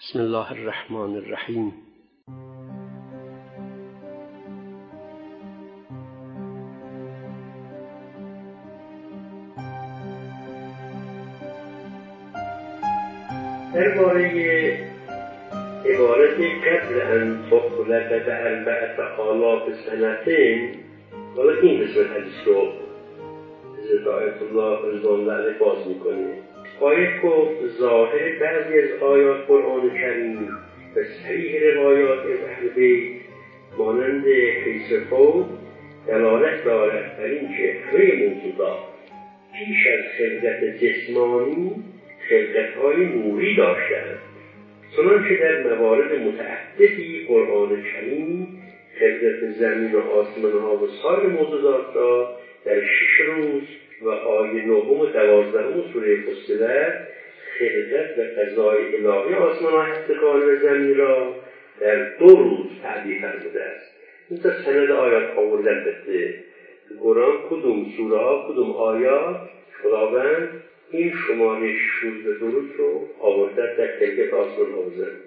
بسم الله الرحمن الرحیم. درباره عبارت قبل ان تخلق باربعة آلاف سنة، حالا این قسمت حدیث رو حضرت آیت الله رضوان الله علیه باز میکنه. آیت گفت ظاهر بعضی از آیات قرآن کریم و صحیح روایات از اهل بیت مانند حیث فوق دلالت دارد بر اینکه همه موجودات پیش از خلقت جسمانی خلقت‌های نوری داشتند، چنانچه در موارد متعددی قرآن کریم خلقت زمین و آسمان‌ها و سایر موجودات را در 6 روز و آیه 9 و 12 سوره فصلت خلقت و قضای الهی آسمان‌ها هفتگان و زمین را در 2 روز تعبیر فرموده است. این تا سند آیات آوردن بده قرآن کدوم سوره ها کدوم آیات خداوند این شماره 6 روز و 2 روز رو آورده در خلقت آسمان‌ها و زمین.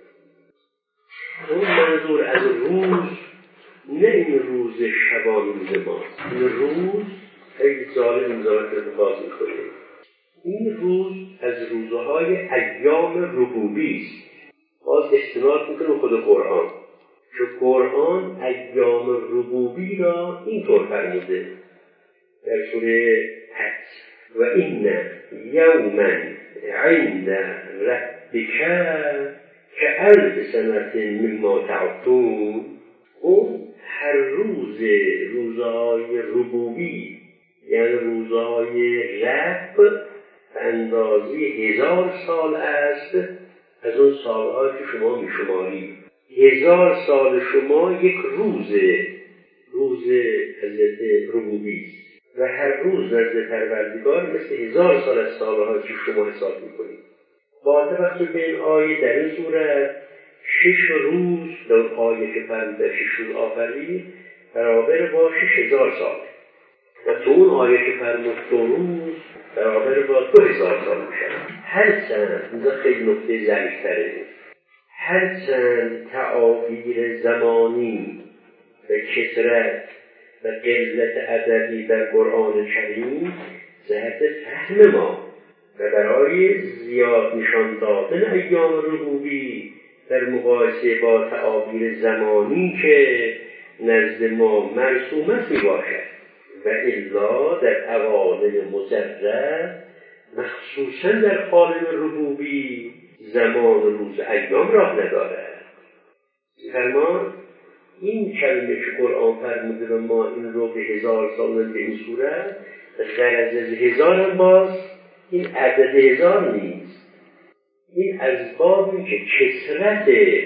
اون منظور از روز نه این روز شبان روز ماست. این روز خیلی جالب این زمان رو باز می‌کنه. این روز از روزهای ایام ربوبی است. باز استناد می‌کنه خود قرآن. چون قرآن ایام ربوبی را اینطور فرموده در سوره حج: و این یوما عند ربک کألف سنة مما تعدون. اون هر روز روزهای ربوبی یعنی روزهای رب به اندازه 1000 سال است از اون سالهایی که شما میشمارید. 1000 سال شما یک روز حضرت ربوبی است و هر روز نزد پروردگار مثل 1000 سال از سالهایی که شما حساب میکنید. باید وقتی به این آیه در این صورت 6 روز در آیه که فرموده 6 روز آفرید برابر با 6000 سال و تو اون آیه که فرمود 2 روز برابر با 2000 سال میشه. هرچند اینجا خیلی نکته ظریف‌تره، هرچند تعابیر زمانی و کثرت و قلت عددی در قرآن کریم جهت فهم ما و برای زیاد نشان دادن ایام ربوبی در مقایسه با تعابیر زمانی که نزد ما مرسومت می باشد و الا در عوالم مجرد مخصوصا در عالم ربوبی زمان و روز ایام راه ندارد. فرمان این کلمه که قرآن فرموده و ما این رو به 1000 سال به این صورت غرض از 1000 باز این عدد 1000 نیست. این از بابی که کثرت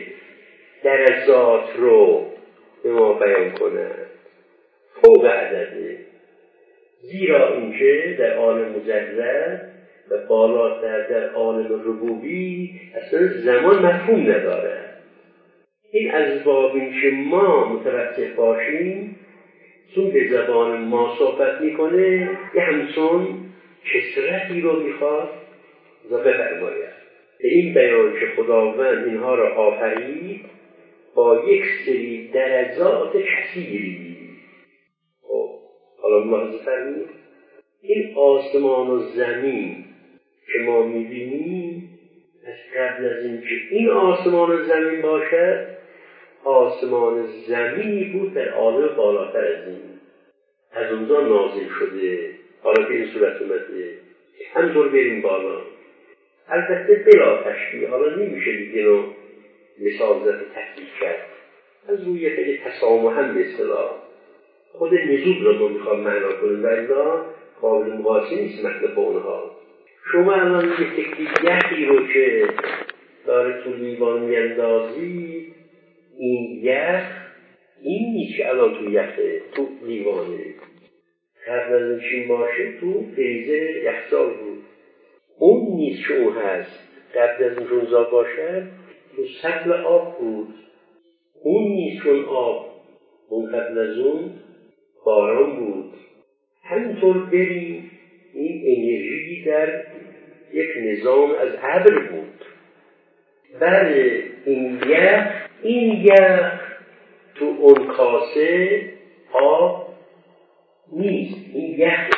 درجات رو به ما بیان کنند فوق عدده، زیرا اینکه در عالم مجرد و بالاتر در عالم ربوبی اصلا زمان مفهوم نداره. این از بابی که ما متوجه باشیم چون به زبان ما صحبت میکنه یه همچون کثرتی رو میخواد و بفرماید. به این بیان که خداوند اینها را آفرید با یک سری درجات کثیری. حالا ملاحظه فرمایید این آسمان و زمین که ما میبینیم از قبل از اینکه این آسمان و زمین باشد آسمان زمینی بود در عالم بالاتر از این، از اونجا نازل شده. حالا به این صورت اومده همطور بریم بالا. البته بلا تشبیه، حالا نمیشه دیگه رو مثال زد و تحقیق کرد از روی خیلی تسامح هم به اصطلاح خود نزول رو ما میخوام معنا کنیم و الا قابل مقایسه نیست مطلب با اونها. شما الان یه تکلیف یخی رو که داره تو لیوان میاندازی، این یخ این نیست که الان تو یخه تو لیوانه، قبل از اینکه باشه تو فریزر یخزال بود. اون نیست که اون هست قبل از اینکه اونجا باشه تو سطل آب بود. اون نیست که اون آب اون قبل از اون باران بود. همینطور بریم این انرژی در یک نظام از ابر بود بله این یخ تو اون کاسه آب نیست، این یخه.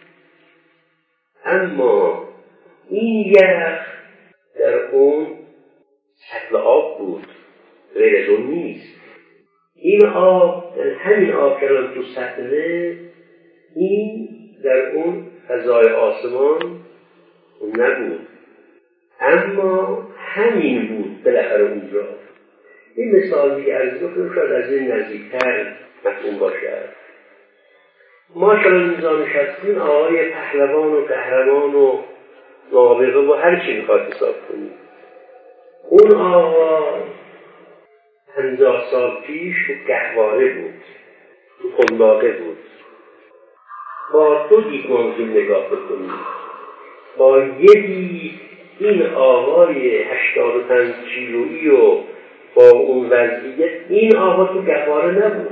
اما این یخ در اون سطل آب بود، غیر از اون نیست. این آب، همین آب که الان تو سطله، این در اون فضای آسمان نبود، اما همین بود بالاخره اونجا. این مثال دیگه عرض بکنم شاید از این نزدیکتر مفهوم باشد. ما شما اینجا نشستیم آقای پهلوان و قهرمان و نابغه و هر چی میخواد حساب کنید. اون آقا 50 سال پیش تو گهواره بود، تو قنداقه بود. با 2 دید منظور نگاه بکنید. با یه دید این آقای 85 کیلویی و با اون وضعیت این آقا تو گهواره نبود،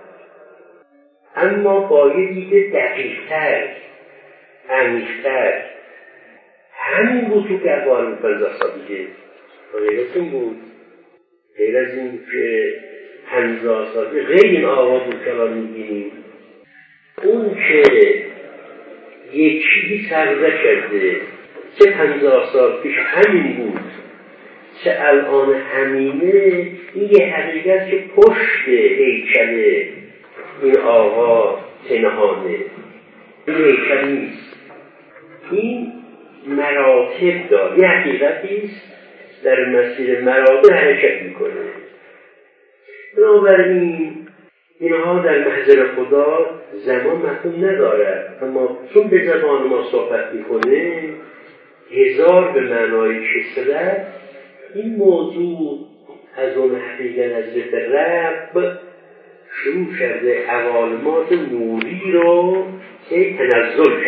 اما با یه دید دقیق‌تر، عمیق‌تر همین بود تو گهواره 50 سال دیگه. غیر از این بود، غیر از این که 50 سال غیر این آقا بود که الان می‌بینیم. اون که یک چیزی سرزه کرده چه 50 سال پیش همین بود، چه الان همینه، این یه حقیقت که پشت هیکل این آقا پنهانه. این هیکل نیست، این مراتب داره، یه حقیقتیست در مسیر مراتب حرکت میکنه. بنابراین اینها در محضر خدا زمان مفهوم ندارد، اما چون به زبان ما صحبت میکنه 1000 به معنای کسرت، این موضوع از اون حقیقت حضرت رب شروع کرده عوالمات نوری رو که تنزل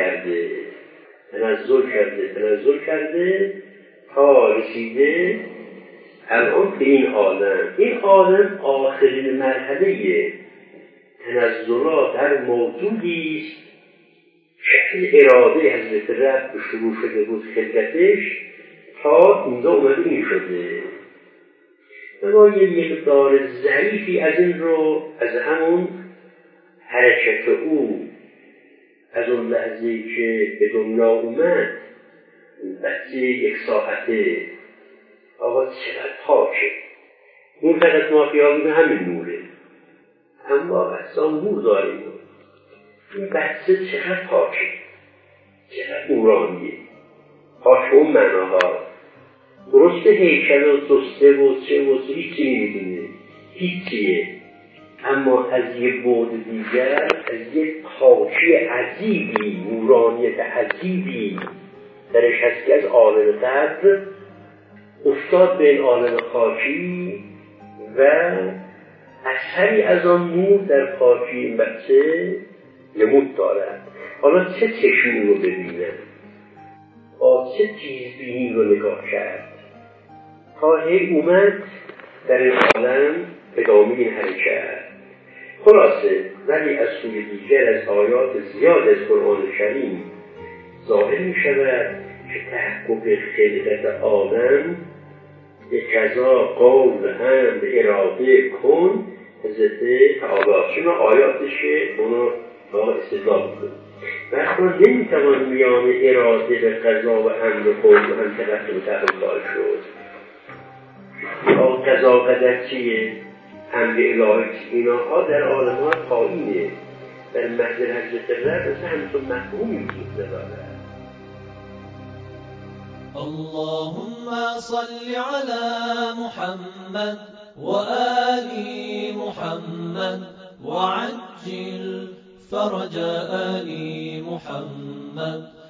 کرده تا رسیده الان به این عالم. این عالم آخرین مرحله تنزلات هر موجودی است که اراده حضرت رب شروع شده بود خلقتش تا اینجا اومده این شده. ما یه مقدار ضعیفی از این رو از همون حرکت او از اون لحظه‌ای که به دنیا اومد بچه 1 ساعته آقا چقدر پاکه. این فقط ما خیال به همین نوره، اما بچه‌ها نور داریم. این بچه چقدر پاکه، چقدر نورانیه، پاک اون معناها. درسته هیکل و دسته و چه و هیچی نمیدونه، هیچیه، اما از یه بعد دیگر از یه پاکی عجیبی، نورانیت عجیبی درش هست که از عالم قدر افتاد به این عالم خاکی و اثری از آن نور در پاکی این بچه نمود دارد. حالا چه چشمی رو ببینم، با چه چیزبینی رو نگاه کرد تا هی اومد در این عالم ادامه این حرکت. خلاصه ولی از سوی دیگر از آیات زیاد از قرآن کریم ظاهر می شود که تحقق خلقت عالم به قضا قول امر اراده کن حضرت تعالی. چون آیاتش اونو استدلال میکنه وقتی نمیتوان میان اراده به قضا و امر قول و هم تقسیم تقسال شد. قضا قدر چیه؟ امر الهی اینها در عالمات پایینه، در محضر حضرت رب مثل همچون مفهومی وجود نداره. اللهم صل على محمد وآل محمد وعجل فرج آل محمد